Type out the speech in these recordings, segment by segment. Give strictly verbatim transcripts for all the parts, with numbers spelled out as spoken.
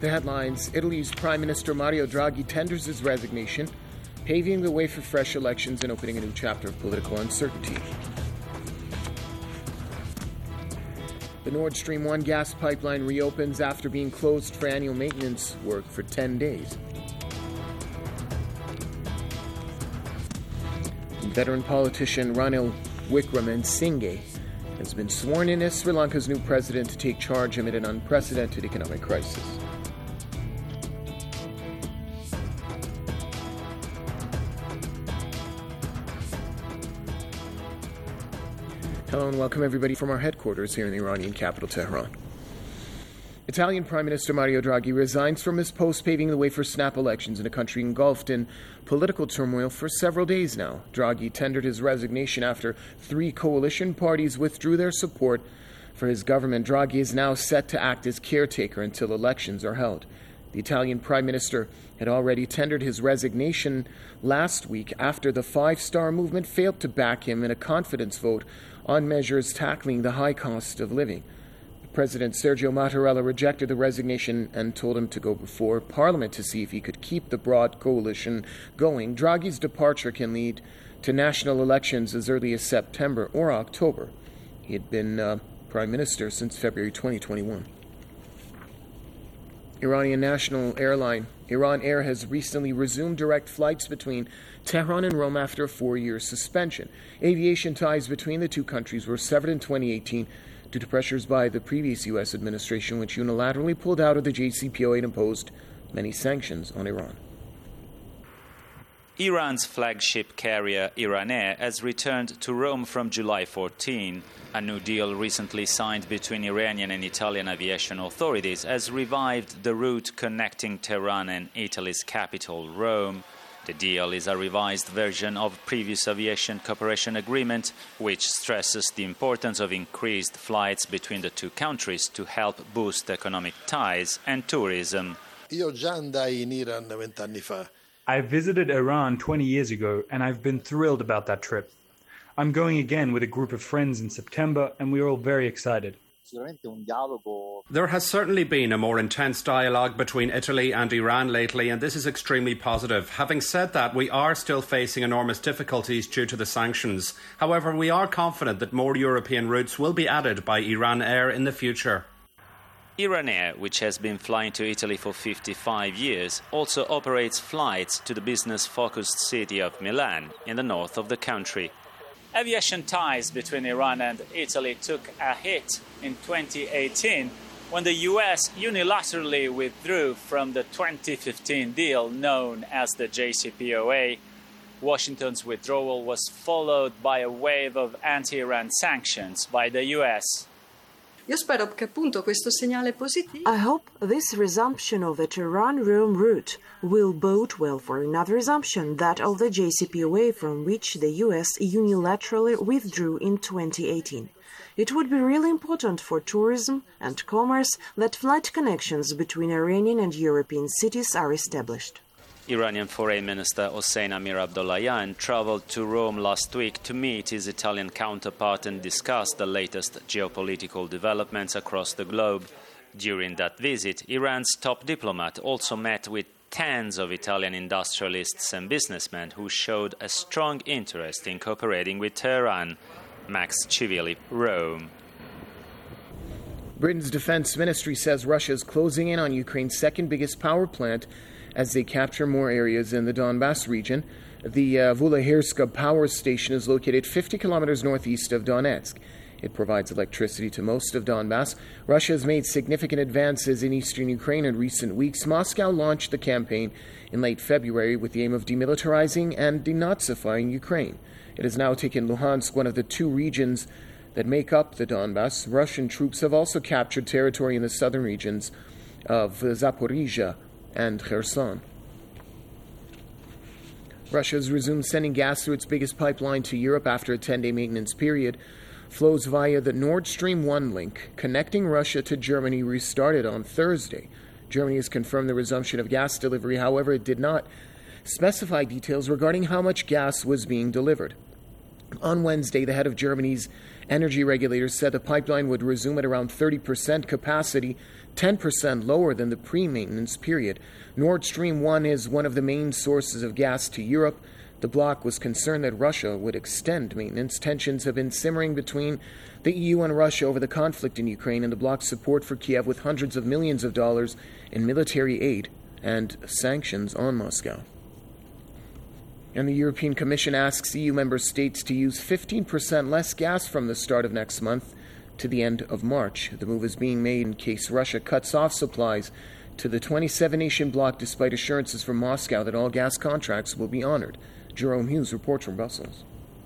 The headlines: Italy's Prime Minister Mario Draghi tenders his resignation, paving the way for fresh elections and opening a new chapter of political uncertainty. The Nord Stream one gas pipeline reopens after being closed for annual maintenance work for ten days. Veteran politician Ranil Wickremesinghe has been sworn in as Sri Lanka's new president to take charge amid an unprecedented economic crisis. Hello and welcome everybody from our headquarters here in the Iranian capital, Tehran. Italian Prime Minister Mario Draghi resigns from his post, paving the way for snap elections in a country engulfed in political turmoil for several days now. Draghi tendered his resignation after three coalition parties withdrew their support for his government. Draghi is now set to act as caretaker until elections are held. The Italian Prime Minister had already tendered his resignation last week after the Five Star Movement failed to back him in a confidence vote on measures tackling the high cost of living. President Sergio Mattarella rejected the resignation and told him to go before Parliament to see if he could keep the broad coalition going. Draghi's departure can lead to national elections as early as September or October. He had been uh, Prime Minister since February twenty twenty-one. Iranian national airline Iran Air has recently resumed direct flights between Tehran and Rome after a four-year suspension. Aviation ties between the two countries were severed in twenty eighteen due to pressures by the previous U S administration, which unilaterally pulled out of the J C P O A and imposed many sanctions on Iran. Iran's flagship carrier Iran Air has returned to Rome from July fourteenth. A new deal recently signed between Iranian and Italian aviation authorities has revived the route connecting Tehran and Italy's capital, Rome. The deal is a revised version of previous aviation cooperation agreement, which stresses the importance of increased flights between the two countries to help boost economic ties and tourism. Io già andai in Iran vent'anni fa. I visited Iran twenty years ago, and I've been thrilled about that trip. I'm going again with a group of friends in September, and we're all very excited. There has certainly been a more intense dialogue between Italy and Iran lately, and this is extremely positive. Having said that, we are still facing enormous difficulties due to the sanctions. However, we are confident that more European routes will be added by Iran Air in the future. Iran Air, which has been flying to Italy for fifty-five years, also operates flights to the business-focused city of Milan in the north of the country. Aviation ties between Iran and Italy took a hit in twenty eighteen when the U S unilaterally withdrew from the twenty fifteen deal known as the J C P O A. Washington's withdrawal was followed by a wave of anti-Iran sanctions by the U S. I hope this resumption of the Tehran-Rome route will bode well for another resumption, that of the J C P O A, from which the U S unilaterally withdrew in twenty eighteen. It would be really important for tourism and commerce that flight connections between Iranian and European cities are established. Iranian Foreign Minister Hossein Amir Abdollahian traveled to Rome last week to meet his Italian counterpart and discuss the latest geopolitical developments across the globe. During that visit, Iran's top diplomat also met with tens of Italian industrialists and businessmen who showed a strong interest in cooperating with Tehran. Max Civilli, Rome. Britain's defense ministry says Russia is closing in on Ukraine's second biggest power plant as they capture more areas in the Donbas region. The uh, Vulahirska power station is located fifty kilometers northeast of Donetsk. It provides electricity to most of Donbas. Russia has made significant advances in eastern Ukraine in recent weeks. Moscow launched the campaign in late February with the aim of demilitarizing and denazifying Ukraine. It has now taken Luhansk, one of the two regions that make up the Donbas. Russian troops have also captured territory in the southern regions of Zaporizhia and Kherson. Russia has resumed sending gas through its biggest pipeline to Europe after a ten-day maintenance period. Flows via the Nord Stream one link connecting Russia to Germany restarted on Thursday. Germany has confirmed the resumption of gas delivery. However, it did not specify details regarding how much gas was being delivered. On Wednesday, the head of Germany's energy regulators said the pipeline would resume at around thirty percent capacity, ten percent lower than the pre-maintenance period. Nord Stream one is one of the main sources of gas to Europe. The bloc was concerned that Russia would extend maintenance. Tensions have been simmering between the E U and Russia over the conflict in Ukraine and the bloc's support for Kiev, with hundreds of millions of dollars in military aid and sanctions on Moscow. And the European Commission asks E U member states to use fifteen percent less gas from the start of next month to the end of March. The move is being made in case Russia cuts off supplies to the twenty-seven nation bloc, despite assurances from Moscow that all gas contracts will be honored. Jerome Hughes reports from Brussels.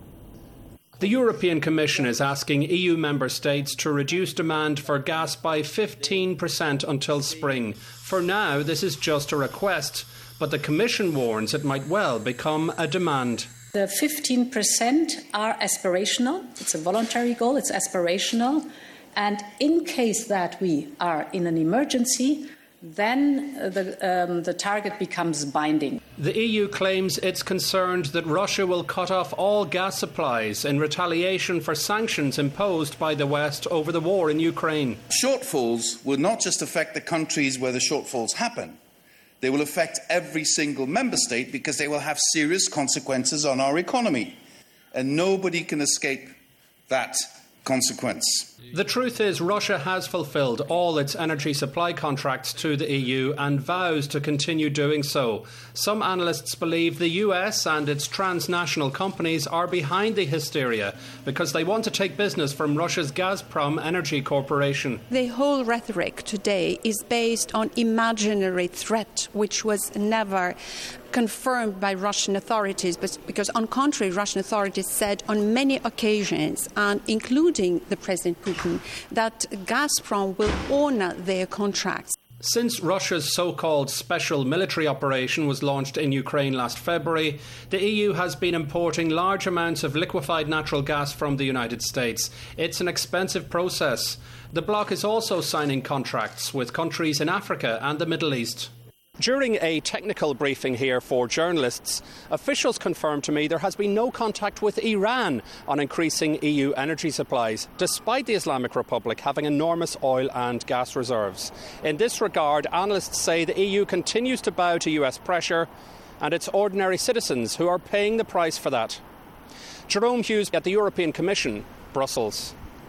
The European Commission is asking E U member states to reduce demand for gas by fifteen percent until spring. For now, this is just a request, but the Commission warns it might well become a demand. The fifteen percent are aspirational. It's a voluntary goal, it's aspirational. And in case that we are in an emergency, then the, um, the target becomes binding. The E U claims it's concerned that Russia will cut off all gas supplies in retaliation for sanctions imposed by the West over the war in Ukraine. Shortfalls will not just affect the countries where the shortfalls happen. They will affect every single member state because they will have serious consequences on our economy. And nobody can escape that consequence. The truth is, Russia has fulfilled all its energy supply contracts to the E U and vows to continue doing so. Some analysts believe the U S and its transnational companies are behind the hysteria because they want to take business from Russia's Gazprom Energy Corporation. The whole rhetoric today is based on imaginary threat, which was never confirmed by Russian authorities, but because on contrary, Russian authorities said on many occasions, and including the President Putin, that Gazprom will honour their contracts. Since Russia's so-called special military operation was launched in Ukraine last February, the E U has been importing large amounts of liquefied natural gas from the United States. It's an expensive process. The bloc is also signing contracts with countries in Africa and the Middle East. During a technical briefing here for journalists, officials confirmed to me there has been no contact with Iran on increasing E U energy supplies, despite the Islamic Republic having enormous oil and gas reserves. In this regard, analysts say the E U continues to bow to U S pressure, and it's ordinary citizens who are paying the price for that. Jerome Hughes at the European Commission, Brussels.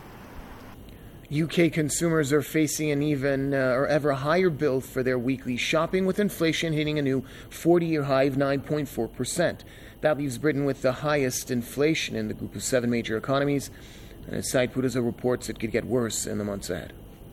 U K consumers are facing an even uh, or ever higher bill for their weekly shopping, with inflation hitting a new forty-year high of nine point four percent. That leaves Britain with the highest inflation in the group of seven major economies. And as Saipuraza reports, it could get worse in the months ahead.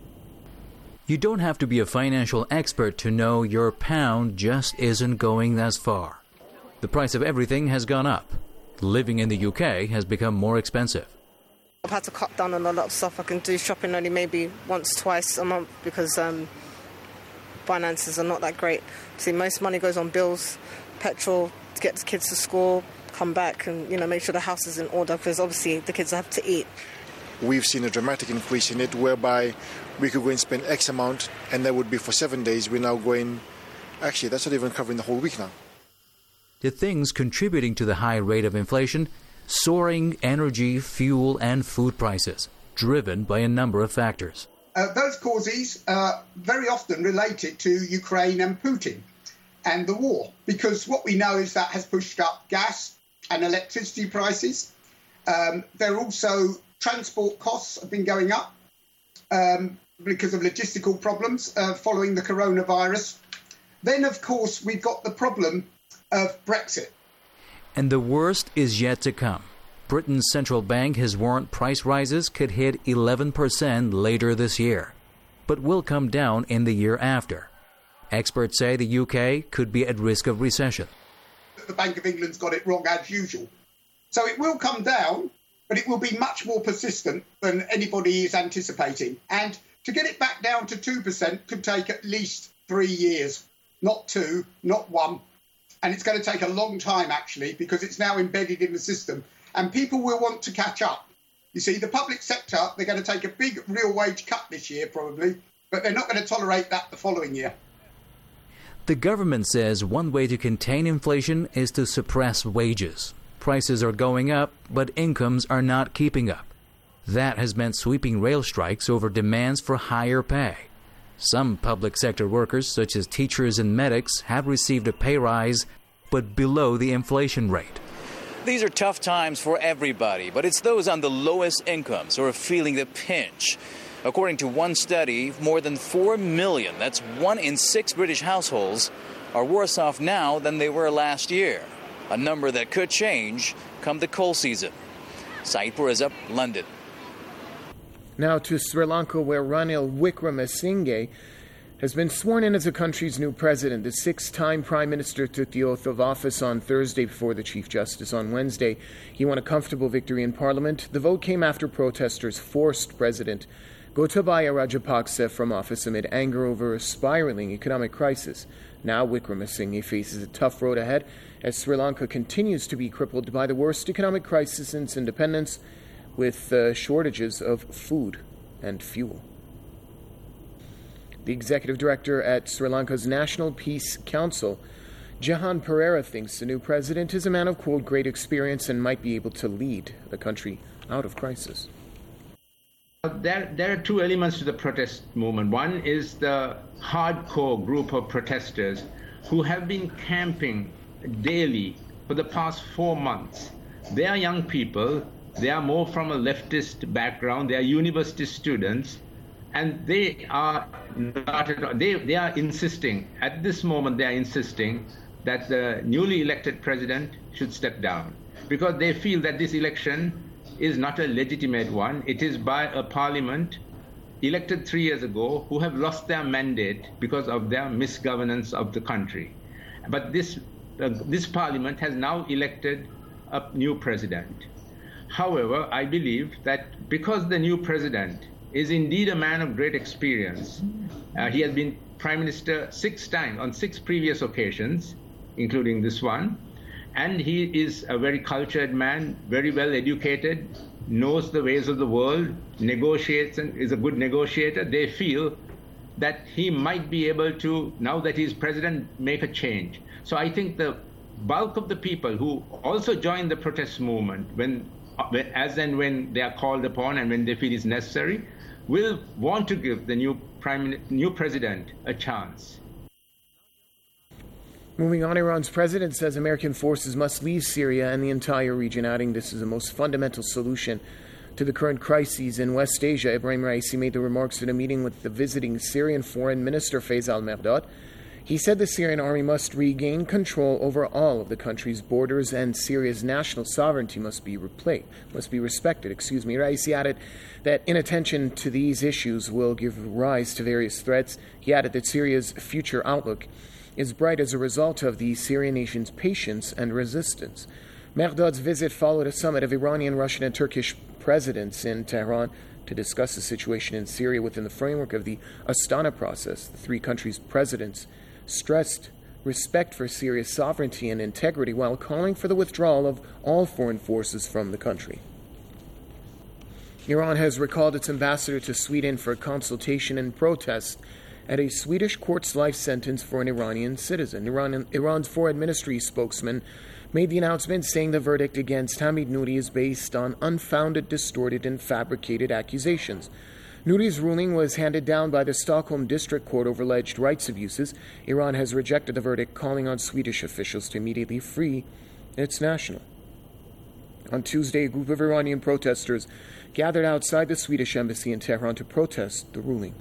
You don't have to be a financial expert to know your pound just isn't going as far. The price of everything has gone up. Living in the U K has become more expensive. I've had to cut down on a lot of stuff. I can do shopping only maybe once, twice a month because um, finances are not that great. See, most money goes on bills, petrol, to get the kids to school, come back and, you know, make sure the house is in order because obviously the kids have to eat. We've seen a dramatic increase in it whereby we could go and spend X amount and that would be for seven days. We're now going, actually, that's not even covering the whole week now. The things contributing to the high rate of inflation: soaring energy, fuel and food prices, driven by a number of factors. Uh, those causes are very often related to Ukraine and Putin and the war, because what we know is that has pushed up gas and electricity prices. Um, there are also transport costs have been going up um, because of logistical problems uh, following the coronavirus. Then, of course, we've got the problem of Brexit. And the worst is yet to come. Britain's central bank has warned price rises could hit eleven percent later this year, but will come down in the year after. Experts say the U K could be at risk of recession. The Bank of England's got it wrong as usual. So it will come down, but it will be much more persistent than anybody is anticipating. And to get it back down to two percent could take at least three years, not two, not one. And it's going to take a long time, actually, because it's now embedded in the system. And people will want to catch up. You see, the public sector, they're going to take a big real wage cut this year, probably, but they're not going to tolerate that the following year. The government says one way to contain inflation is to suppress wages. prices are going up, but incomes are not keeping up. That has meant sweeping rail strikes over demands for higher pay. Some public sector workers, such as teachers and medics, have received a pay rise, but below the inflation rate. These are tough times for everybody, but it's those on the lowest incomes who are feeling the pinch. According to one study, more than four million, that's one in six British households, are worse off now than they were last year, a number that could change come the coal season. Saipur is up, London. Now to Sri Lanka, where Ranil Wickremesinghe has been sworn in as the country's new president. The six-time prime minister took the oath of office on Thursday before the Chief Justice on Wednesday. He won a comfortable victory in Parliament. The vote came after protesters forced President Gotabaya Rajapaksa from office amid anger over a spiraling economic crisis. Now Wickremesinghe faces a tough road ahead as Sri Lanka continues to be crippled by the worst economic crisis since independence, with uh, shortages of food and fuel. The executive director at Sri Lanka's National Peace Council, Jahan Pereira, thinks the new president is a man of, quote, great experience and might be able to lead the country out of crisis. There, there are two elements to the protest movement. One is the hardcore group of protesters who have been camping daily for the past four months. They are young people. They are more from a leftist background. They are university students. And they are not at all, they, they are insisting, at this moment they are insisting that the newly elected president should step down, because they feel that this election is not a legitimate one. It is by a parliament elected three years ago who have lost their mandate because of their misgovernance of the country. But this, uh, this parliament has now elected a new president. However, I believe that because the new president is indeed a man of great experience, uh, he has been prime minister six times on six previous occasions, including this one, and he is a very cultured man, very well educated, knows the ways of the world, negotiates and is a good negotiator. They feel that he might be able to, now that he's president, make a change. So I think the bulk of the people who also join the protest movement, when, as and when they are called upon and when they feel it's necessary, will want to give the new prime, new president a chance. Moving on, Iran's president says American forces must leave Syria and the entire region, adding this is the most fundamental solution to the current crises in West Asia. Ibrahim Raisi made the remarks at a meeting with the visiting Syrian Foreign Minister Faisal Mehrdad. He said the Syrian army must regain control over all of the country's borders and Syria's national sovereignty must be replaced, must be respected. Excuse me. Raisi added that inattention to these issues will give rise to various threats. He added that Syria's future outlook is bright as a result of the Syrian nation's patience and resistance. Mehrdad's visit followed a summit of Iranian, Russian, and Turkish presidents in Tehran to discuss the situation in Syria within the framework of the Astana process. The three countries' presidents stressed respect for Syria's sovereignty and integrity while calling for the withdrawal of all foreign forces from the country. Iran has recalled its ambassador to Sweden for consultation and protest at a Swedish court's life sentence for an Iranian citizen. Iran, Iran's foreign ministry spokesman made the announcement saying the verdict against Hamid Nouri is based on unfounded, distorted, and fabricated accusations. Nouri's ruling was handed down by the Stockholm District Court over alleged rights abuses. Iran has rejected the verdict, calling on Swedish officials to immediately free its national. On Tuesday, a group of Iranian protesters gathered outside the Swedish embassy in Tehran to protest the ruling.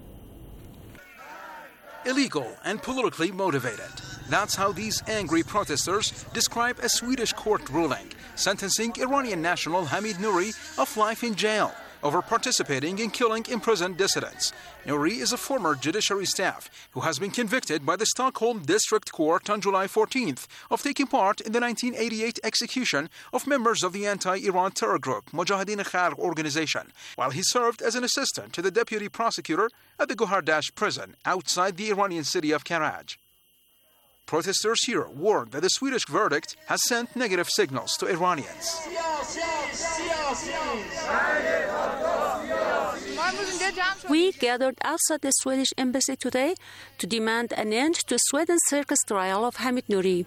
Illegal and politically motivated. That's how these angry protesters describe a Swedish court ruling sentencing Iranian national Hamid Nouri of life in jail over participating in killing imprisoned dissidents. Nouri is a former judiciary staff who has been convicted by the Stockholm District Court on July fourteenth of taking part in the nineteen eighty-eight execution of members of the anti-Iran terror group Mojahedin Khalq organization, while he served as an assistant to the deputy prosecutor at the Gohardash prison outside the Iranian city of Karaj. Protesters here warned that the Swedish verdict has sent negative signals to Iranians. We gathered outside the Swedish embassy today to demand an end to Sweden's circus trial of Hamid Nouri.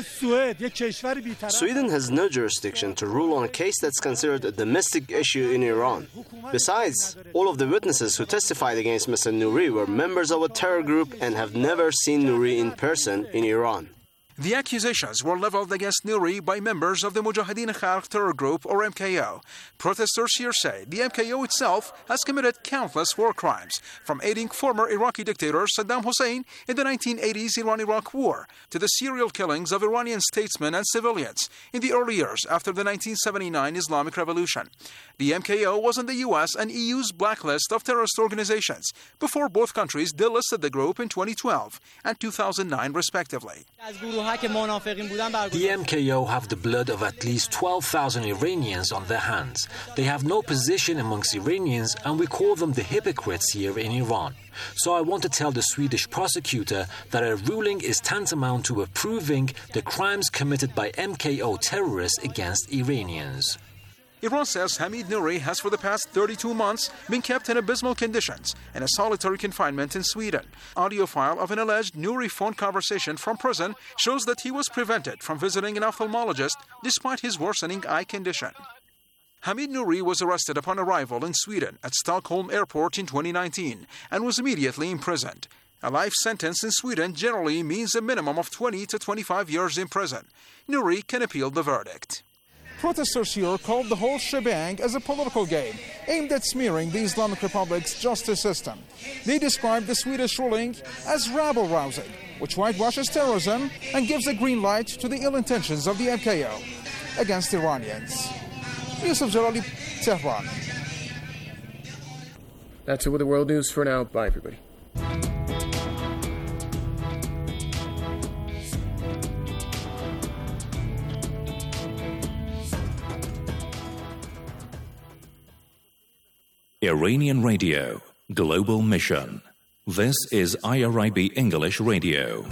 Sweden has no jurisdiction to rule on a case that's considered a domestic issue in Iran. Besides, all of the witnesses who testified against Mister Nouri were members of a terror group and have never seen Nouri in person in Iran. The accusations were leveled against Nouri by members of the Mujahideen Khalq terror group, or M K O. Protesters here say the M K O itself has committed countless war crimes, from aiding former Iraqi dictator Saddam Hussein in the nineteen eighties Iran-Iraq War to the serial killings of Iranian statesmen and civilians in the early years after the nineteen seventy-nine Islamic Revolution. The M K O was on the U S and E U's blacklist of terrorist organizations before both countries delisted the group in twenty twelve and two thousand nine, respectively. The M K O have the blood of at least twelve thousand Iranians on their hands. They have no position amongst Iranians, and we call them the hypocrites here in Iran. So I want to tell the Swedish prosecutor that a ruling is tantamount to approving the crimes committed by M K O terrorists against Iranians. Iran says Hamid Nouri has for the past thirty-two months been kept in abysmal conditions in a solitary confinement in Sweden. Audio file of an alleged Nouri phone conversation from prison shows that he was prevented from visiting an ophthalmologist despite his worsening eye condition. Hamid Nouri was arrested upon arrival in Sweden at Stockholm Airport in twenty nineteen and was immediately imprisoned. A life sentence in Sweden generally means a minimum of twenty to twenty-five years in prison. Nouri can appeal the verdict. Protesters here called the whole shebang as a political game aimed at smearing the Islamic Republic's justice system. They described the Swedish ruling as rabble-rousing, which whitewashes terrorism and gives a green light to the ill intentions of the M K O against Iranians. Yusuf Jalali, Tehran. That's it with the world news for now. Bye, everybody. Iranian Radio, Global Mission. This is I R I B English Radio.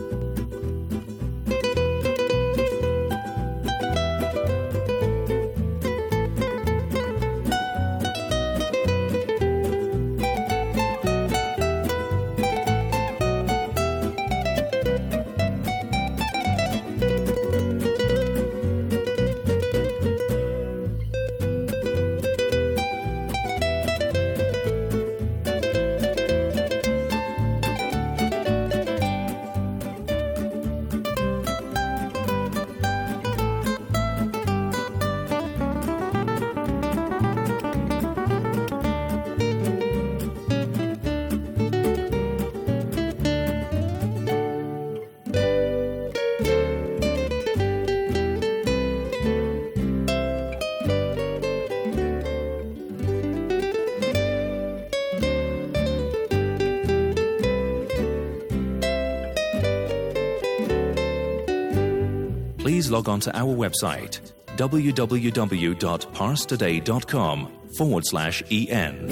Please log on to our website, www.parstoday.com forward slash en.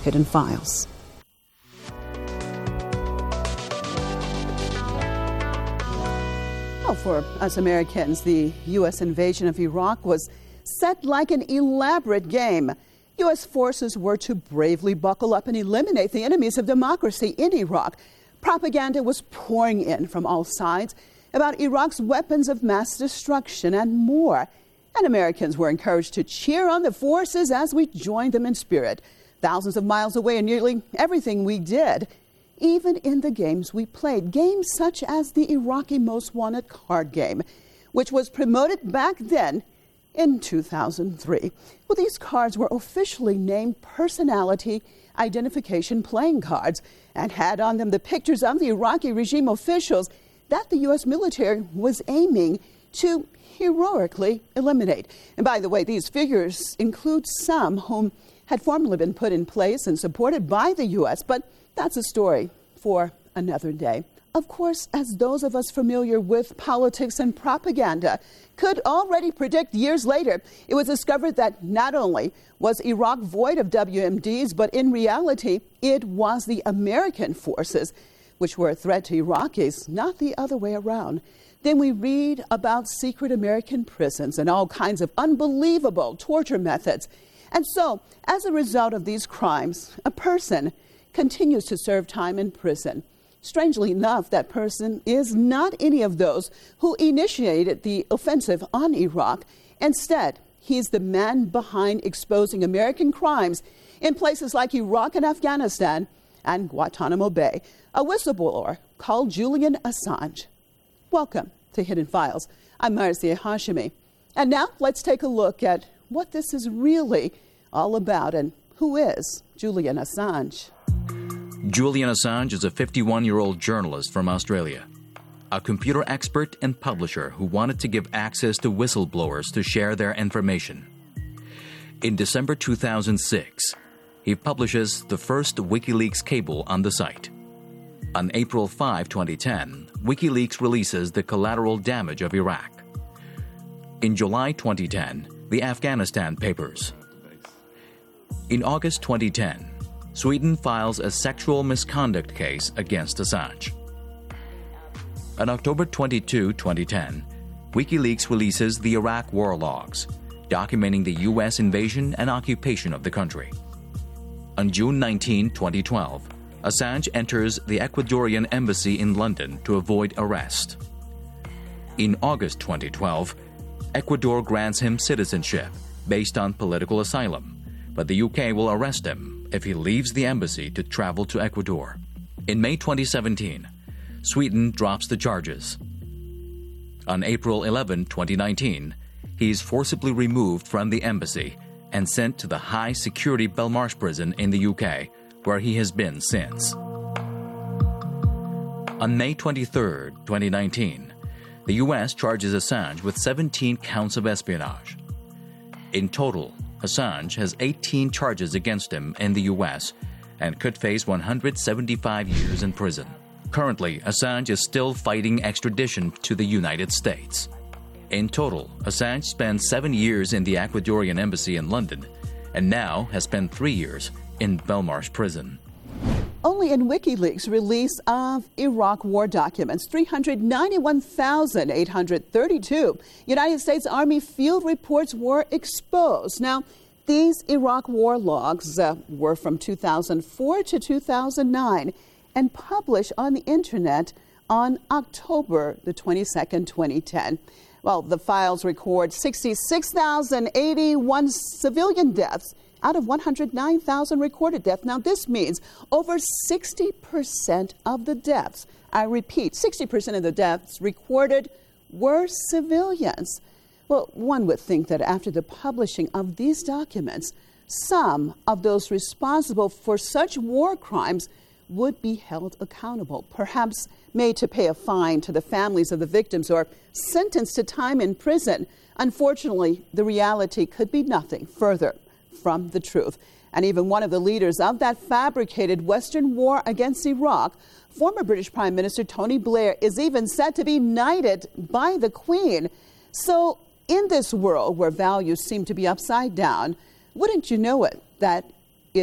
Hidden Files. Well, for us Americans, the U S invasion of Iraq was set like an elaborate game. U S forces were to bravely buckle up and eliminate the enemies of democracy in Iraq. Propaganda was pouring in from all sides about Iraq's weapons of mass destruction and more. And Americans were encouraged to cheer on the forces as we joined them in spirit. Thousands of miles away in nearly everything we did, even in the games we played. Games such as the Iraqi Most Wanted card game, which was promoted back then in two thousand three. Well, these cards were officially named personality identification playing cards and had on them the pictures of the Iraqi regime officials that the U S military was aiming to heroically eliminate. And by the way, these figures include some whom had formerly been put in place and supported by the U S, but that's a story for another day. Of course, as those of us familiar with politics and propaganda could already predict years later, it was discovered that not only was Iraq void of W M Ds, but in reality, it was the American forces which were a threat to Iraqis, not the other way around. Then we read about secret American prisons and all kinds of unbelievable torture methods. And so, as a result of these crimes, a person continues to serve time in prison. Strangely enough, that person is not any of those who initiated the offensive on Iraq. Instead, he's the man behind exposing American crimes in places like Iraq and Afghanistan and Guantanamo Bay, a whistleblower called Julian Assange. Welcome to Hidden Files. I'm Marcia Hashimi. And now let's take a look at what this is really all about and who is Julian Assange. Julian Assange is a fifty-one-year-old journalist from Australia, a computer expert and publisher who wanted to give access to whistleblowers to share their information. In December two thousand six, he publishes the first WikiLeaks cable on the site. On April fifth, twenty ten, WikiLeaks releases the collateral damage of Iraq. In July twenty ten, the Afghanistan papers. In August twenty ten, Sweden files a sexual misconduct case against Assange. On October twenty-second, twenty ten, WikiLeaks releases the Iraq war logs, documenting the U S invasion and occupation of the country. On June nineteenth, twenty twelve, Assange enters the Ecuadorian embassy in London to avoid arrest. In August twenty twelve, Ecuador grants him citizenship based on political asylum, but the U K will arrest him if he leaves the embassy to travel to Ecuador. In May twenty seventeen, Sweden drops the charges. On April eleventh, twenty nineteen, he is forcibly removed from the embassy and sent to the high-security Belmarsh prison in the U K, where he has been since. On May twenty-third, twenty nineteen, the U S charges Assange with seventeen counts of espionage. In total, Assange has eighteen charges against him in the U S and could face one hundred seventy-five years in prison. Currently, Assange is still fighting extradition to the United States. In total, Assange spent seven years in the Ecuadorian embassy in London and now has spent three years in Belmarsh prison. Only in WikiLeaks' release of Iraq war documents, three hundred ninety-one thousand eight hundred thirty-two United States Army field reports were exposed. Now, these Iraq war logs uh, were from two thousand four to two thousand nine and published on the internet on October the twenty-second, twenty ten. Well, the files record sixty-six thousand eighty-one civilian deaths out of one hundred nine thousand recorded deaths. Now, this means over sixty percent of the deaths, I repeat, sixty percent of the deaths recorded were civilians. Well, one would think that after the publishing of these documents, some of those responsible for such war crimes would be held accountable, perhaps made to pay a fine to the families of the victims or sentenced to time in prison. Unfortunately, the reality could be nothing further from the truth. And even one of the leaders of that fabricated Western war against Iraq, former British Prime Minister Tony Blair, is even said to be knighted by the Queen. So in this world where values seem to be upside down, wouldn't you know it, that it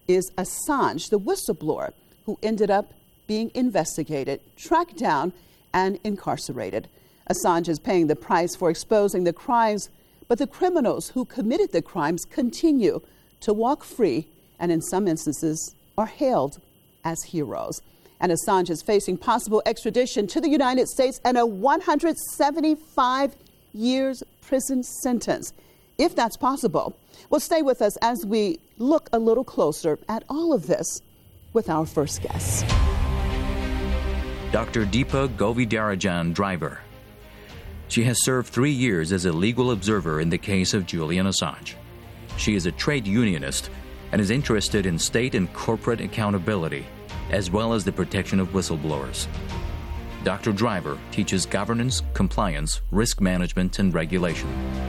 is Assange, the whistleblower who ended up being investigated, tracked down, and incarcerated. Assange is paying the price for exposing the crimes, but the criminals who committed the crimes continue to walk free and in some instances are hailed as heroes. And Assange is facing possible extradition to the United States and a one hundred seventy-five years prison sentence, if that's possible. Well, stay with us as we look a little closer at all of this with our first guest. Doctor Deepa Govindarajan Driver. She has served three years as a legal observer in the case of Julian Assange. She is a trade unionist and is interested in state and corporate accountability, as well as the protection of whistleblowers. Doctor Driver teaches governance, compliance, risk management, and regulation.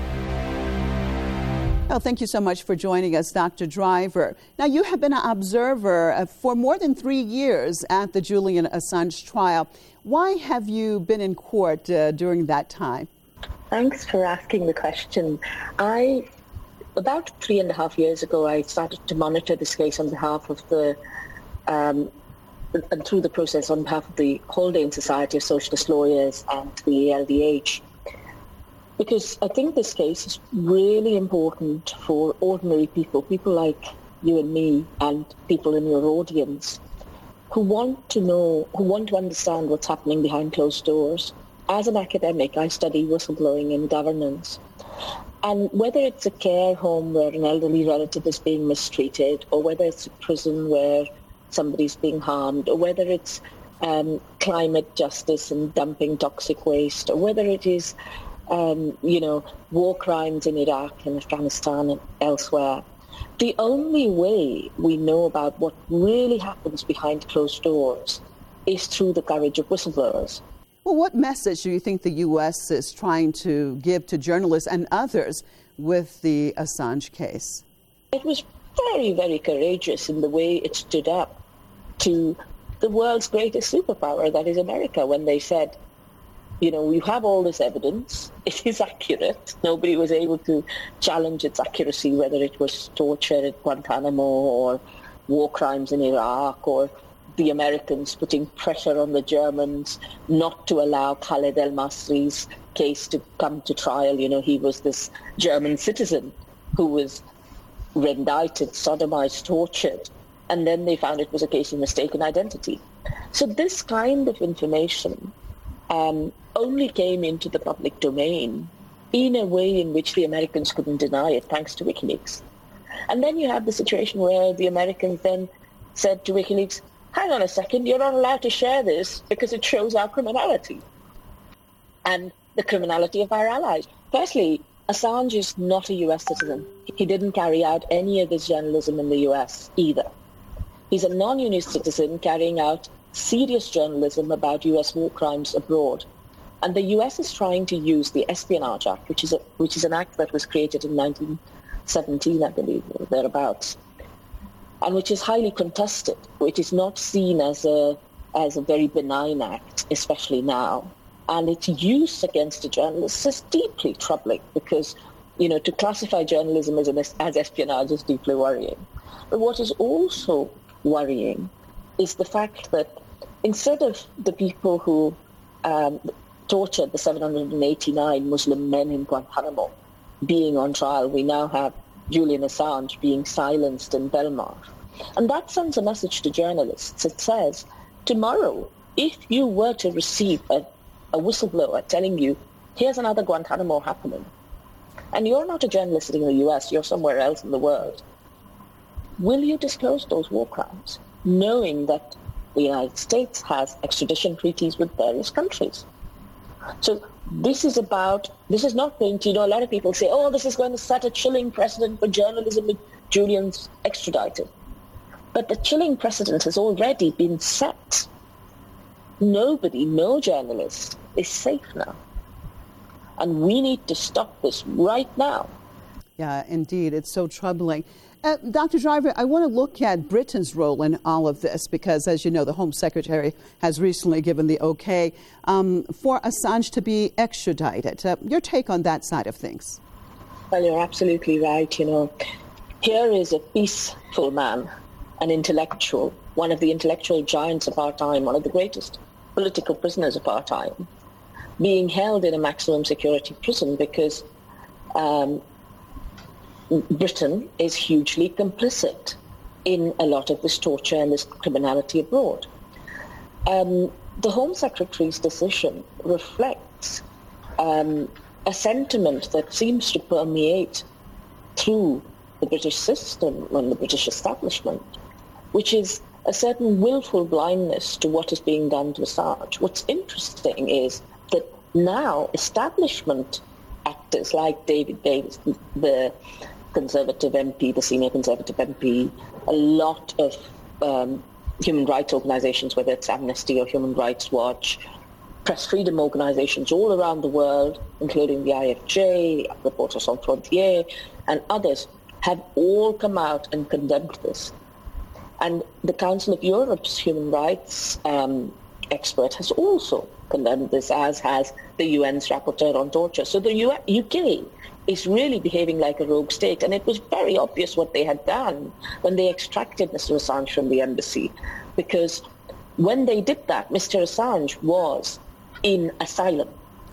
Well, thank you so much for joining us, Doctor Driver. Now, you have been an observer for more than three years at the Julian Assange trial. Why have you been in court uh, during that time? Thanks for asking the question. I, about three and a half years ago, I started to monitor this case on behalf of the um, and through the process on behalf of the Haldane Society of Socialist Lawyers and the L D H. Because I think this case is really important for ordinary people, people like you and me and people in your audience who want to know, who want to understand what's happening behind closed doors. As an academic, I study whistleblowing and governance. And whether it's a care home where an elderly relative is being mistreated, or whether it's a prison where somebody's being harmed, or whether it's um, climate justice and dumping toxic waste, or whether it is, um, you know, war crimes in Iraq and Afghanistan and elsewhere, the only way we know about what really happens behind closed doors is through the courage of whistleblowers. Well, what message do you think the U S is trying to give to journalists and others with the Assange case? It was very, very courageous in the way it stood up to the world's greatest superpower, that is America, when they said, you know, you have all this evidence, it is accurate. Nobody was able to challenge its accuracy, whether it was torture at Guantanamo or war crimes in Iraq or the Americans putting pressure on the Germans not to allow Khaled El-Masri's case to come to trial. You know, he was this German citizen who was indicted, sodomized, tortured, and then they found it was a case of mistaken identity. So this kind of information um, only came into the public domain in a way in which the Americans couldn't deny it, thanks to WikiLeaks. And then you have the situation where the Americans then said to WikiLeaks, hang on a second, you're not allowed to share this because it shows our criminality and the criminality of our allies. Firstly, Assange is not a U S citizen. He didn't carry out any of his journalism in the U S either. He's a non-U S citizen carrying out serious journalism about U S war crimes abroad. And the U S is trying to use the Espionage Act, which is a, which is an act that was created in nineteen seventeen, I believe, or thereabouts, and which is highly contested, which is not seen as a as a very benign act, especially now. And its use against a journalist is deeply troubling because, you know, to classify journalism as, an, as espionage is deeply worrying. But what is also worrying is the fact that instead of the people who um, tortured the seven hundred eighty-nine Muslim men in Guantanamo being on trial, we now have Julian Assange being silenced in Belmarsh. And that sends a message to journalists. It says, tomorrow, if you were to receive a, a whistleblower telling you, here's another Guantanamo happening, and you're not a journalist sitting in the U S, you're somewhere else in the world, will you disclose those war crimes, knowing that the United States has extradition treaties with various countries? So this is about, this is not going to, you know, a lot of people say, oh, this is going to set a chilling precedent for journalism if Julian's extradited. But the chilling precedent has already been set. Nobody, no journalist is safe now. And we need to stop this right now. Yeah, indeed. It's so troubling. Uh, Doctor Driver, I want to look at Britain's role in all of this because, as you know, the Home Secretary has recently given the okay um, for Assange to be extradited. Uh, your take on that side of things? Well, you're absolutely right. You know, here is a peaceful man an intellectual, one of the intellectual giants of our time, one of the greatest political prisoners of our time, being held in a maximum security prison because um, Britain is hugely complicit in a lot of this torture and this criminality abroad. Um, the Home Secretary's decision reflects um, a sentiment that seems to permeate through the British system and the British establishment, which is a certain willful blindness to what is being done to Assange. What's interesting is that now establishment actors like David Davis, the Conservative M P, the senior Conservative M P, a lot of um, human rights organizations, whether it's Amnesty or Human Rights Watch, press freedom organizations all around the world, including the I F J, Reporters Sans Frontières, and others, have all come out and condemned this. And the Council of Europe's human rights um, expert has also condemned this, as has the U N's rapporteur on torture. So the U- UK is really behaving like a rogue state, and it was very obvious what they had done when they extracted Mister Assange from the embassy, because when they did that, Mister Assange was in asylum.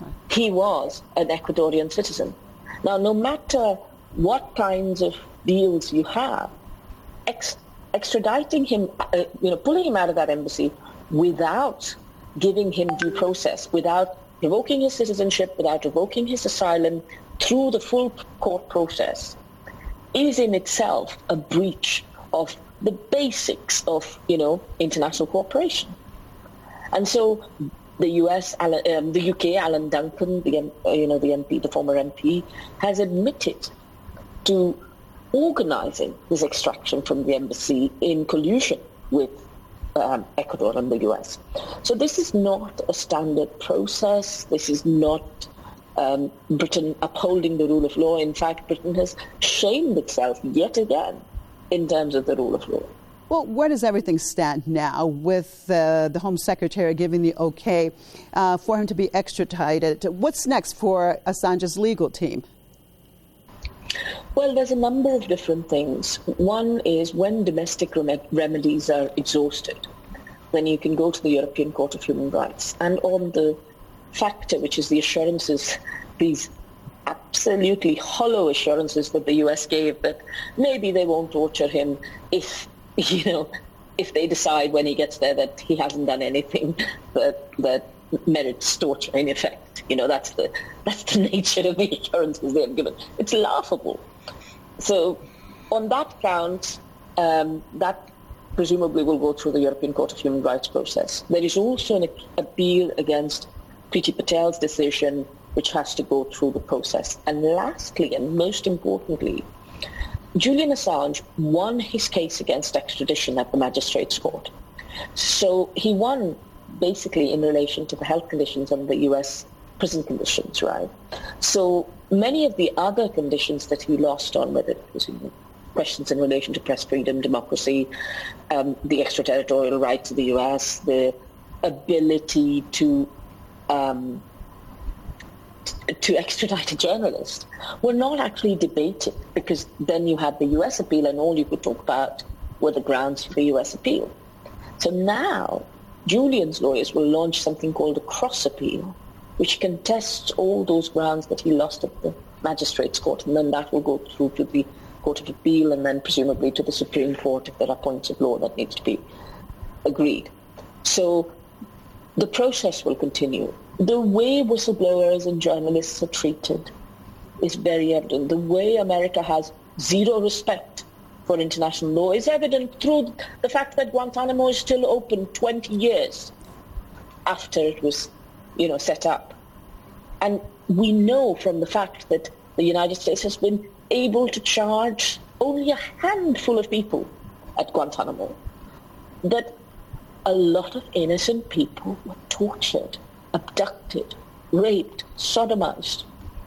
He was an Ecuadorian citizen. Now, no matter what kinds of deals you have, ex- extraditing him, uh, you know, pulling him out of that embassy without giving him due process, without revoking his citizenship, without revoking his asylum through the full court process, is in itself a breach of the basics of, you know, international cooperation. And so the U S, um, the U K, Alan Duncan, the uh, you know the M P, the former M P, has admitted to organising this extraction from the embassy in collusion with um, Ecuador and the U S. So this is not a standard process. This is not um, Britain upholding the rule of law. In fact, Britain has shamed itself yet again in terms of the rule of law. Well, where does everything stand now with uh, the Home Secretary giving the okay uh, for him to be extradited? What's next for Assange's legal team? Well, there's a number of different things. One is when domestic rem- remedies are exhausted, then you can go to the European Court of Human Rights. And on the factor, which is the assurances, these absolutely hollow assurances that the U S gave that maybe they won't torture him if, you know, if they decide when he gets there that he hasn't done anything that that merits torture in effect. You know, that's the that's the nature of the assurances they have given. It's laughable. So on that count, um, that presumably will go through the European Court of Human Rights process. There is also an appeal against Priti Patel's decision, which has to go through the process. And lastly, and most importantly, Julian Assange won his case against extradition at the Magistrates Court. So he won basically in relation to the health conditions and the U S prison conditions, right? So many of the other conditions that he lost on, whether it was questions in relation to press freedom, democracy, um, the extraterritorial rights of the U S, the ability to um, to extradite a journalist, were not actually debated, because then you had the U S appeal and all you could talk about were the grounds for the U S appeal. So now Julian's lawyers will launch something called a cross appeal, which contests all those grounds that he lost at the Magistrates Court, and then that will go through to the Court of Appeal and then presumably to the Supreme Court if there are points of law that need to be agreed. So the process will continue. The way whistleblowers and journalists are treated is very evident. The way America has zero respect for international law is evident through the fact that Guantanamo is still open twenty years after it was, you know, set up. And we know from the fact that the United States has been able to charge only a handful of people at Guantanamo that a lot of innocent people were tortured, abducted, raped, sodomized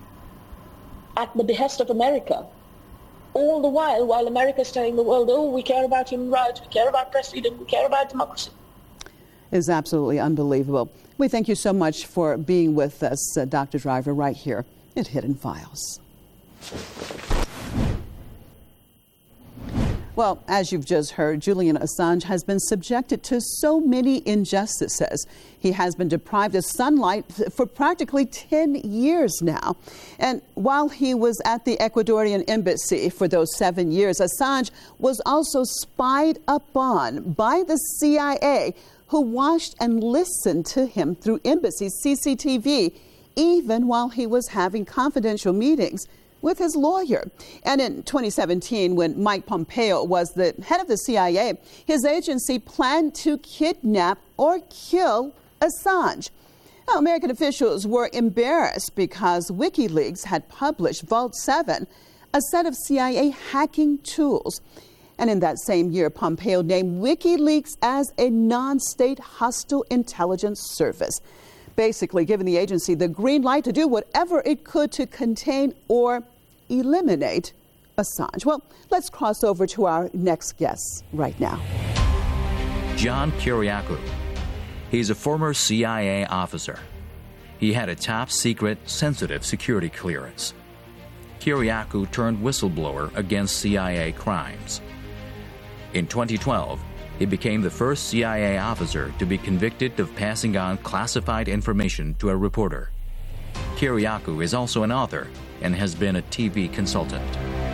at the behest of America. All the while, while America is telling the world, oh, we care about human rights, we care about press freedom, we care about democracy. It's absolutely unbelievable. We thank you so much for being with us, uh, Doctor Driver, right here at Hidden Files. Well, Well, as you've just heard, Julian Assange has been subjected to so many injustices. He has been deprived of sunlight for practically ten years now. And while he was at the Ecuadorian embassy for those seven years, Assange was also spied upon by the C I A, who watched and listened to him through embassy C C T V, even while he was having confidential meetings with his lawyer. And in twenty seventeen, when Mike Pompeo was the head of the C I A, his agency planned to kidnap or kill Assange. Now, American officials were embarrassed because WikiLeaks had published Vault seven, a set of C I A hacking tools. And in that same year, Pompeo named WikiLeaks as a non-state hostile intelligence service, basically giving the agency the green light to do whatever it could to contain or eliminate Assange. Well, let's cross over to our next guest right now. John Kiriakou. He's a former C I A officer. He had a top-secret, sensitive security clearance. Kiriakou turned whistleblower against C I A crimes. In twenty twelve, he became the first C I A officer to be convicted of passing on classified information to a reporter. Kiriakou is also an author and has been a T V consultant.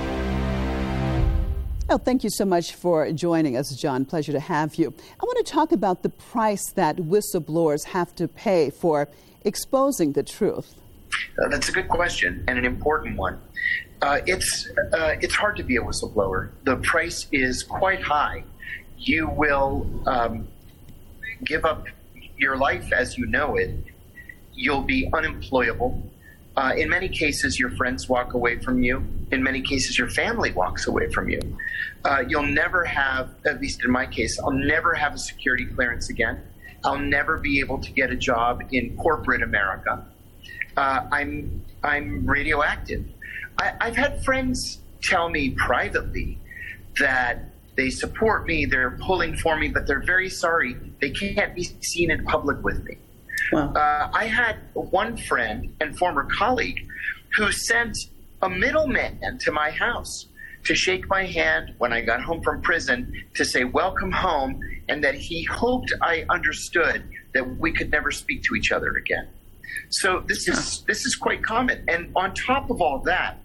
Well, thank you so much for joining us, John. Pleasure to have you. I want to talk about the price that whistleblowers have to pay for exposing the truth. Uh, that's a good question and an important one. Uh, it's uh, it's hard to be a whistleblower. The price is quite high. You will um, give up your life as you know it. You'll be unemployable. Uh, in many cases, your friends walk away from you. In many cases, your family walks away from you. Uh, you'll never have, at least in my case, I'll never have a security clearance again. I'll never be able to get a job in corporate America. Uh, I'm I'm radioactive. I, I've had friends tell me privately that they support me, they're pulling for me, but they're very sorry they can't be seen in public with me. Wow. Uh, I had one friend and former colleague who sent a middleman to my house to shake my hand when I got home from prison, to say welcome home, and that he hoped I understood that we could never speak to each other again. So this is this is quite common. And on top of all that,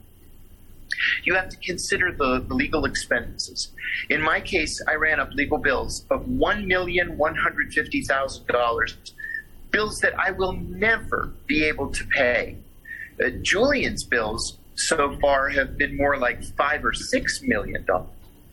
you have to consider the, the legal expenses. In my case, I ran up legal bills of one million one hundred fifty thousand dollars, bills that I will never be able to pay. Uh, Julian's bills so far have been more like five or six million dollars.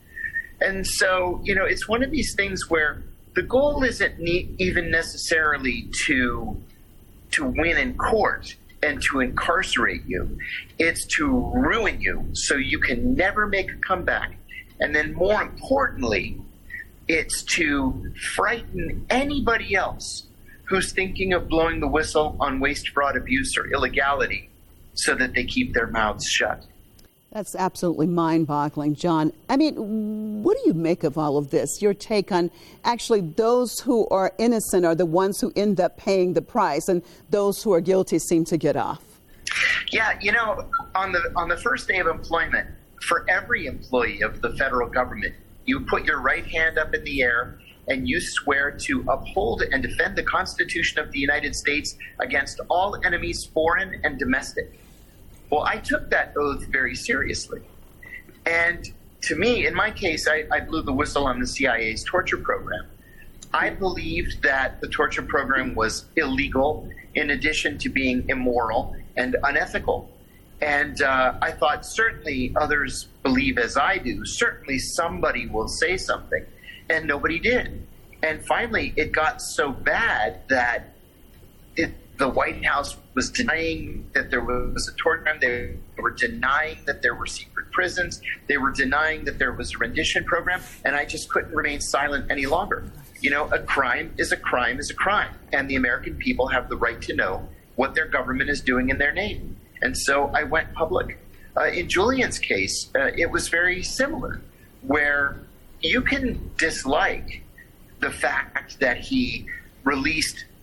And so, you know, it's one of these things where the goal isn't ne- even necessarily to to win in court and to incarcerate you. It's to ruin you so you can never make a comeback. And then more importantly, it's to frighten anybody else who's thinking of blowing the whistle on waste, fraud, abuse, or illegality so that they keep their mouths shut. That's absolutely mind-boggling, John. I mean, what do you make of all of this? Your take on actually those who are innocent are the ones who end up paying the price, and those who are guilty seem to get off. Yeah, you know, on the on the first day of employment, for every employee of the federal government, you put your right hand up in the air and you swear to uphold and defend the Constitution of the United States against all enemies, foreign and domestic. Well, I took that oath very seriously. And to me, in my case, I, I blew the whistle on the C I A's torture program. I believed that the torture program was illegal in addition to being immoral and unethical. And uh, I thought certainly others believe as I do. Certainly somebody will say something. And nobody did. And finally, it got so bad that it, the White House was denying that there was a torture program. They were denying that there were secret prisons. They were denying that there was a rendition program. And I just couldn't remain silent any longer. You know, a crime is a crime is a crime. And the American people have the right to know what their government is doing in their name. And so I went public. Uh, in Julian's case, uh, it was very similar, where you can dislike the fact that he released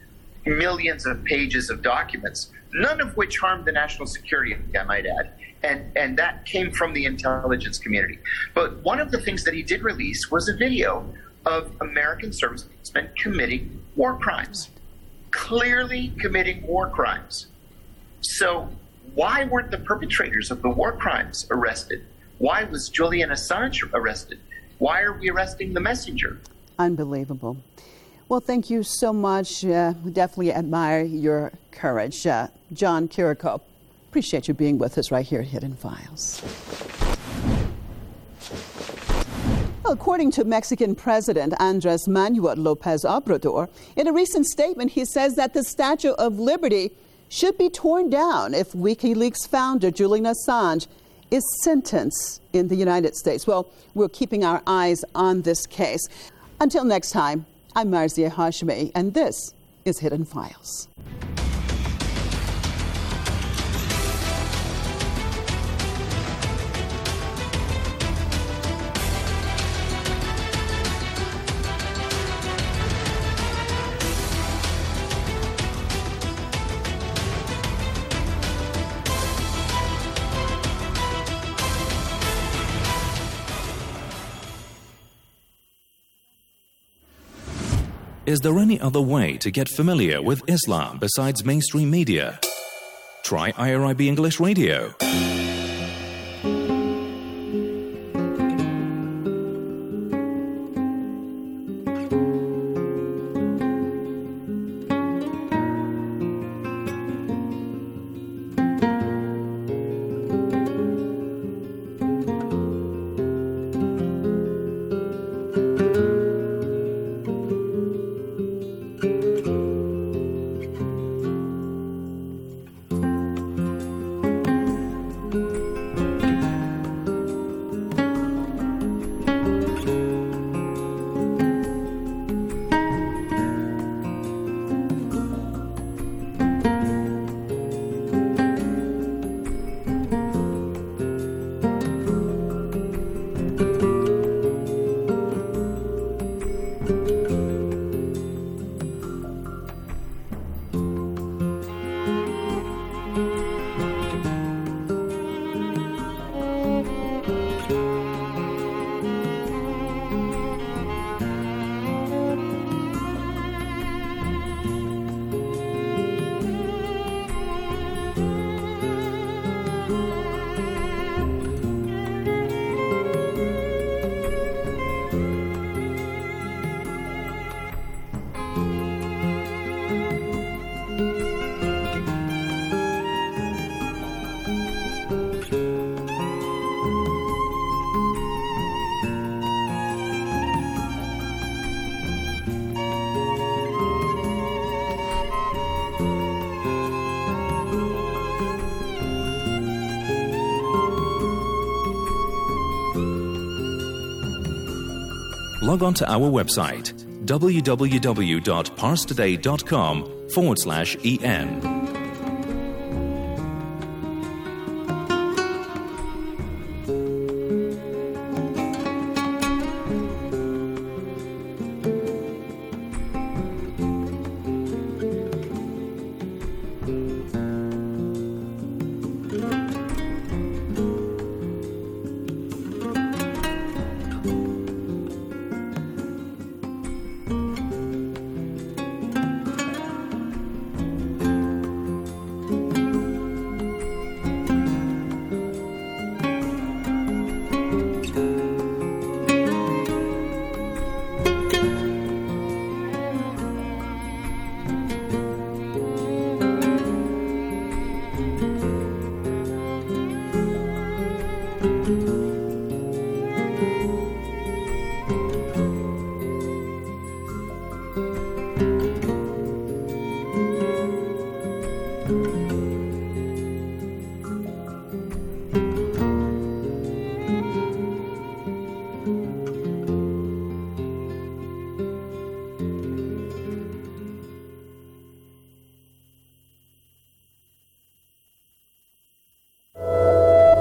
millions of pages of documents, none of which harmed the national security, I might add. And, and that came from the intelligence community. But one of the things that he did release was a video of American servicemen committing war crimes, clearly committing war crimes. So why weren't the perpetrators of the war crimes arrested? Why was Julian Assange arrested? Why are we arresting the messenger? Unbelievable. Well, thank you so much. Uh, we definitely admire your courage. Uh, John Kiriko, appreciate you being with us right here at Hidden Files. Well, according to Mexican President Andrés Manuel López Obrador, in a recent statement, he says that the Statue of Liberty should be torn down if WikiLeaks founder Julian Assange is sentenced in the United States. Well, we're keeping our eyes on this case. Until next time, I'm Marzia Hashmi, and this is Hidden Files. Is there any other way to get familiar with Islam besides mainstream media? Try I R I B English Radio. Log on to our website, www.parstoday.com forward slash EN.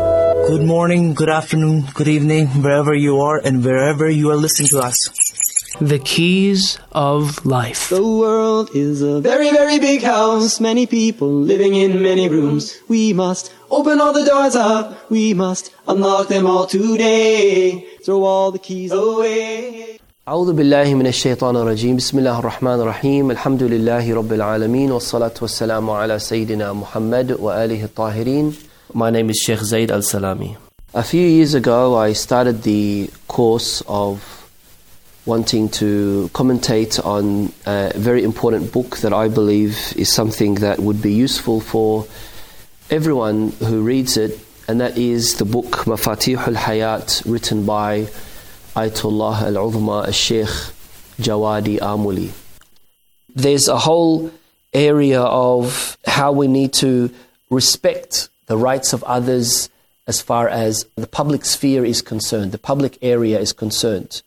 Good morning, good afternoon, good evening, wherever you are and wherever you are listening to us. The Keys of Life. The world is a very, very big house. Many people living in many rooms. We must open all the doors up. We must unlock them all today. Throw all the keys away. أعوذ بالله من الشيطان الرجيم بسم الله الرحمن الرحيم الحمد لله رب العالمين والصلاة والسلام على سيدنا محمد وآله الطاهرين. My name is Sheikh Zaid Al-Salami. A few years ago I started the course of wanting to commentate on a very important book that I believe is something that would be useful for everyone who reads it, and that is the book Mafatih al-Hayat, written by Ayatollah al-Uzma al-Sheikh Jawadi Amuli. There's a whole area of how we need to respect the rights of others as far as the public sphere is concerned, the public area is concerned.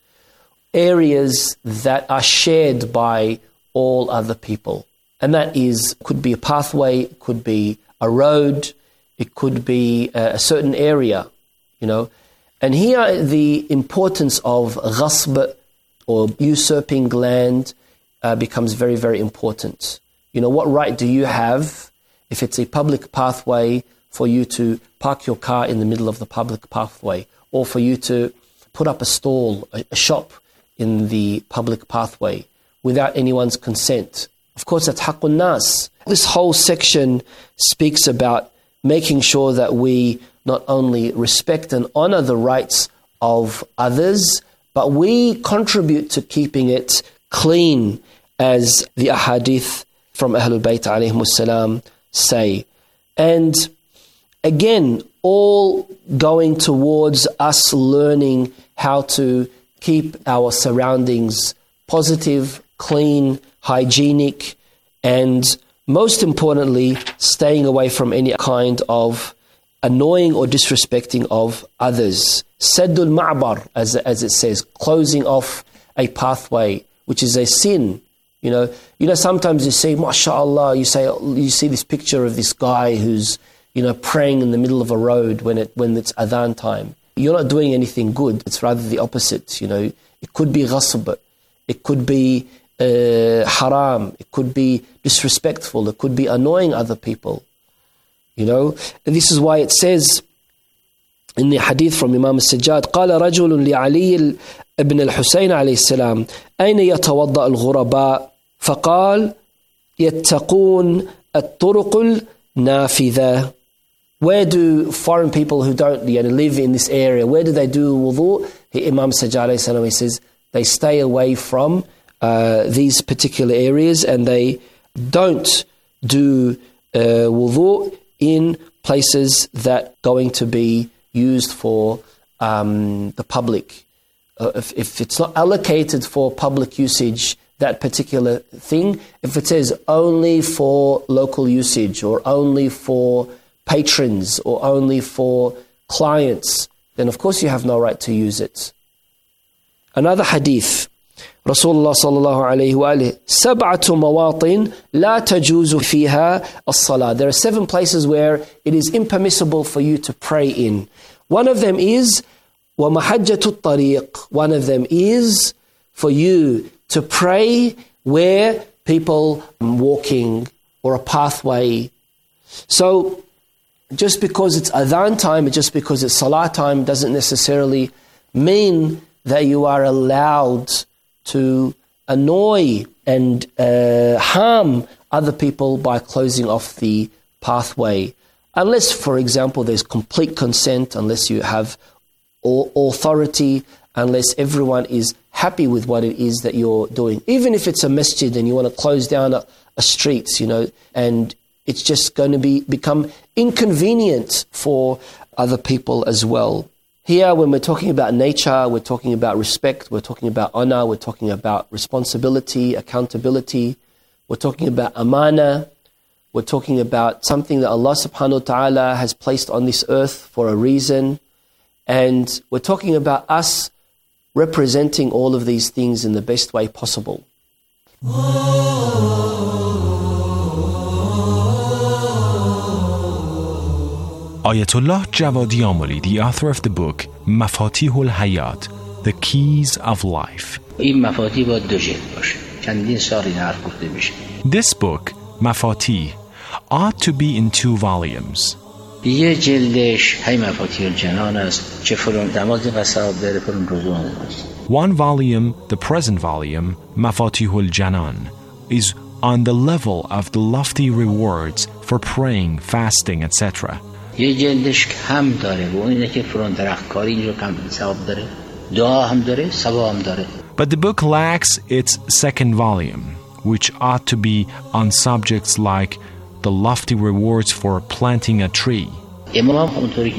Areas that are shared by all other people. And that is, could be a pathway, it could be a road, it could be a certain area, you know. And here the importance of ghasb, or usurping land, uh, becomes very, very important. You know, what right do you have, if it's a public pathway, for you to park your car in the middle of the public pathway, or for you to put up a stall, a, a shop in the public pathway without anyone's consent? Of course, that's haqqun nas. This whole section speaks about making sure that we not only respect and honor the rights of others, but we contribute to keeping it clean, as the ahadith from Ahlul Bayt alayhimus salam say. And again, all going towards us learning how to keep our surroundings positive, clean, hygienic, and most importantly, staying away from any kind of annoying or disrespecting of others. Saddul ma'bar, as, as it says, closing off a pathway, which is a sin. You know, you know. Sometimes you see, mashallah, you say, you see this picture of this guy who's, you know, praying in the middle of a road when it when it's adhan time. You're not doing anything good. It's rather the opposite. You know, it could be ghasb, it could be uh, haram, it could be disrespectful, it could be annoying other people. You know, and this is why it says in the hadith from Imam al-Sajjad, قال رجل لعلي ابن الحسين عليه السلام أين يتوضأ الغرباء؟ فقال يتقون الطرق النافذة. Where do foreign people who don't, you know, live in this area, where do they do wudu? Imam Sajjad alayhi salam, he says, they stay away from uh, these particular areas, and they don't do uh, wudu in places that are going to be used for um, the public. Uh, if, if it's not allocated for public usage, that particular thing, if it says only for local usage, or only for patrons, or only for clients, then of course you have no right to use it. Another hadith, Rasulullah sallallahu alayhi wa alayhi, sab'atu mawatin la tajuzu fiha as-salah. There are seven places where it is impermissible for you to pray in. One of them is wa mahajjatu at-tariq. One of them is for you to pray where people are walking, or a pathway. So just because it's adhan time, just because it's salah time, doesn't necessarily mean that you are allowed to annoy and uh, harm other people by closing off the pathway. Unless, for example, there's complete consent, unless you have authority, unless everyone is happy with what it is that you're doing. Even if it's a masjid and you want to close down a, a street, you know, and it's just going to be become inconvenient for other people as well. Here, when we're talking about nature, we're talking about respect, we're talking about honor, we're talking about responsibility, accountability, we're talking about amana, we're talking about something that Allah subhanahu wa ta'ala has placed on this earth for a reason, and we're talking about us representing all of these things in the best way possible. Ayatollah Jawadi Amuli, the author of the book Mafatih al-Hayat, The Keys of Life, This book, Mafati, ought to be in two volumes. One volume, the present volume, Mafatihul Janan, is on the level of the lofty rewards for praying, fasting, et cetera. But the book lacks its second volume, which ought to be on subjects like the lofty rewards for planting a tree. Imam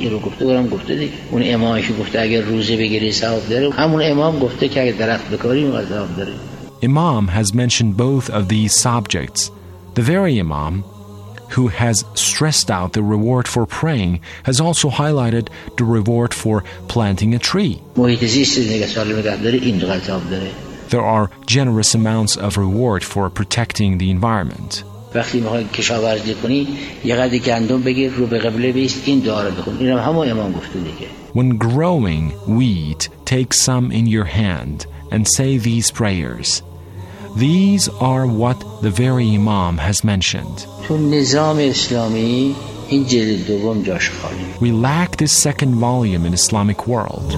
has mentioned both of these subjects. The very Imam who has stressed out the reward for praying has also highlighted the reward for planting a tree. There are generous amounts of reward for protecting the environment. When growing wheat, take some in your hand and say these prayers. These are what the very Imam has mentioned. We lack this second volume in Islamic world.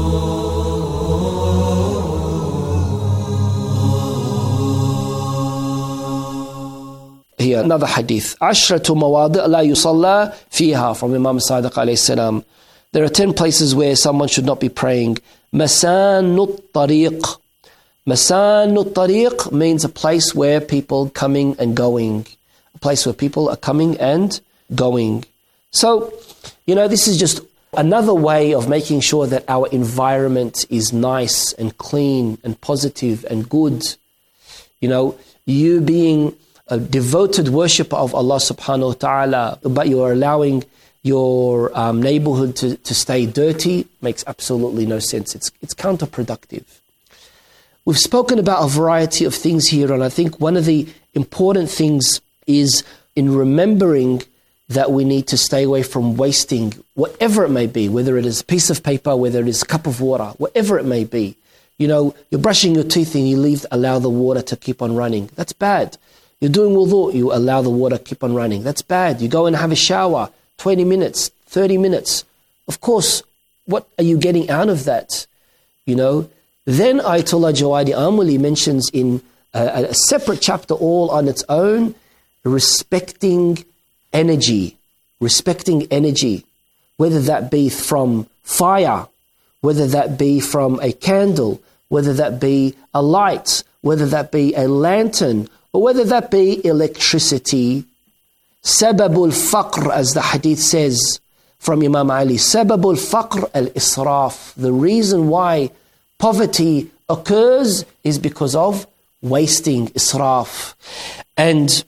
Here, another hadith. عشرة مواضع لا يصلى فيها, from Imam Sadiq alayhi salam. There are ten places where someone should not be praying. مسان الطريق. مسان الطريق means a place where people coming and going. A place where people are coming and going. So, you know, this is just another way of making sure that our environment is nice and clean and positive and good. You know, you being a devoted worshipper of Allah subhanahu wa ta'ala, but you are allowing your um, neighborhood to, to stay dirty, makes absolutely no sense. It's, it's counterproductive. We've spoken about a variety of things here, and I think one of the important things is in remembering that we need to stay away from wasting whatever it may be, whether it is a piece of paper, whether it is a cup of water, whatever it may be. You know, you're brushing your teeth and you leave, allow the water to keep on running. That's bad. You're doing wudu, you allow the water to keep on running. That's bad. You go and have a shower, twenty minutes, thirty minutes. Of course, what are you getting out of that? You know, then Ayatollah Jawadi Amuli mentions in a, a separate chapter all on its own, respecting energy, respecting energy, whether that be from fire, whether that be from a candle, whether that be a light, whether that be a lantern, or whether that be electricity. Sababul faqr, as the hadith says from Imam Ali, Sababul faqr al-israf. The reason why poverty occurs is because of wasting, israf. And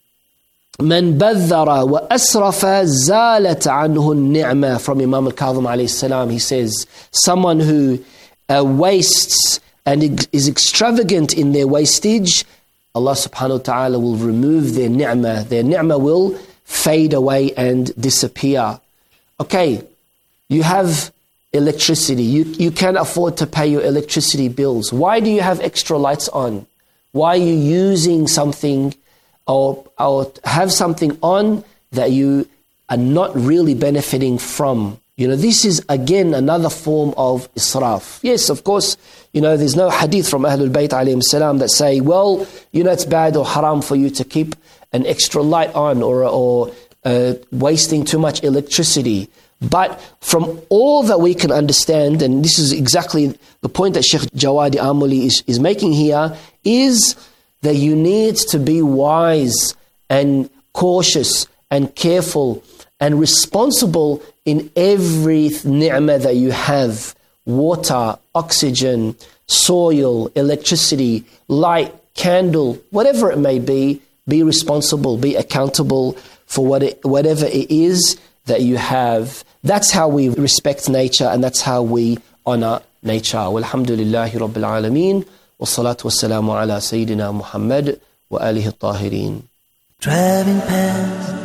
من بذر وأسرف زالت عنه النعمة, from Imam al-Kadhim alayhi salam. He says, someone who uh, wastes and is extravagant in their wastage, Allah subhanahu wa ta'ala will remove their ni'mah. Their ni'mah will fade away and disappear. Okay, you have electricity. You, you can afford to pay your electricity bills. Why do you have extra lights on? Why are you using something or, or have something on that you are not really benefiting from? You know, this is again another form of israf. Yes, of course, you know, there's no hadith from Ahlul Bayt alayhim salam that say, well, you know, it's bad or haram for you to keep an extra light on or, or uh, wasting too much electricity. But from all that we can understand, and this is exactly the point that Sheikh Jawadi Amuli is, is making here, is that you need to be wise and cautious and careful and responsible in every ni'mah that you have. Water, oxygen, soil, electricity, light, candle, whatever it may be, be responsible, be accountable for what it, whatever it is that you have. That's how we respect nature and that's how we honor nature. Walhamdulillahi Rabbil Alameen. Wassalatu wassalamu ala Sayyidina Muhammad wa alihi tahirin. Driving past,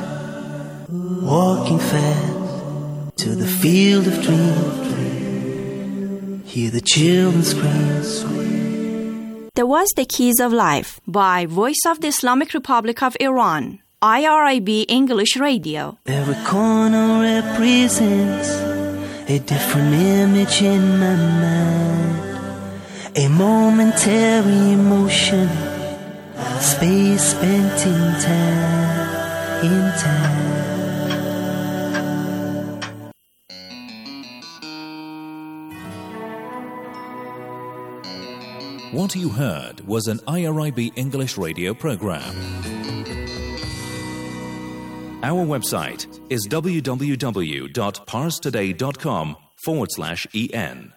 walking fast to the field of dreams. Hear the children scream, That was The Keys of Life by Voice of the Islamic Republic of Iran, I R I B English Radio. Every corner represents a different image in my mind, a momentary emotion, space spent in time, in time. What you heard was an I R I B English radio program. Our website is www.parstoday.com forward slash en.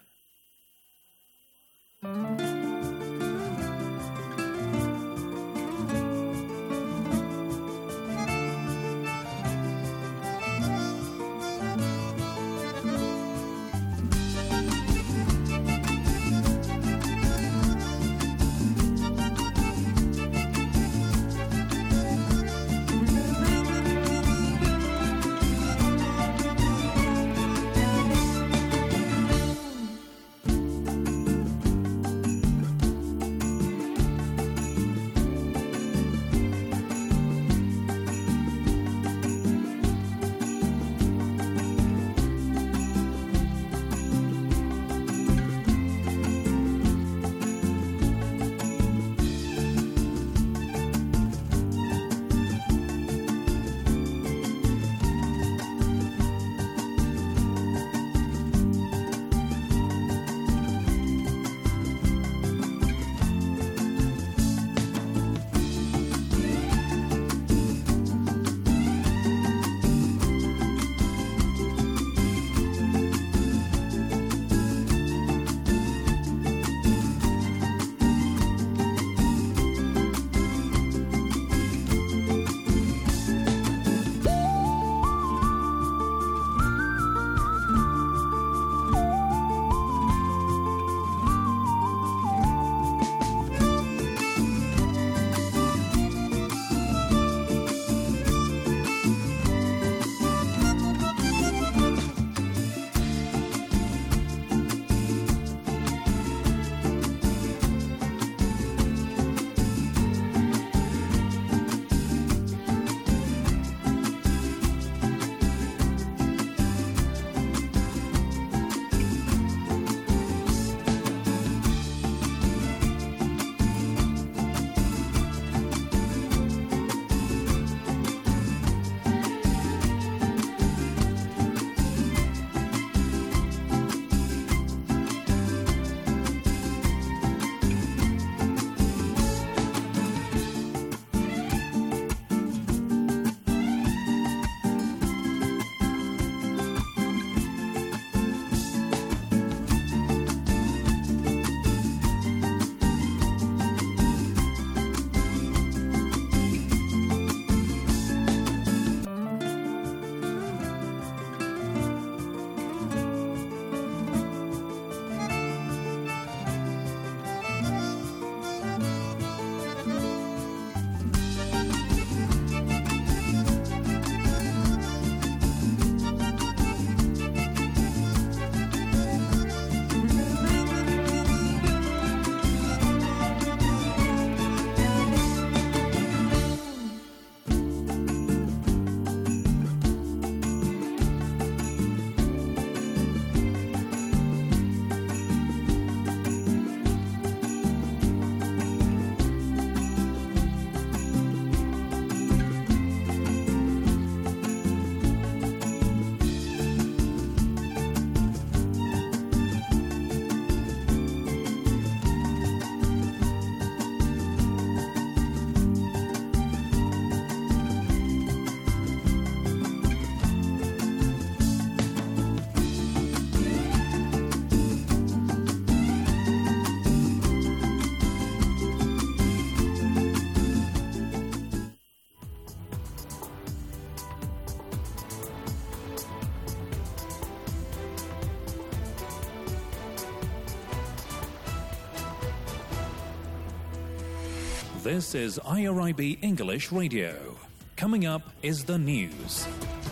This is I R I B English Radio. Coming up is the news.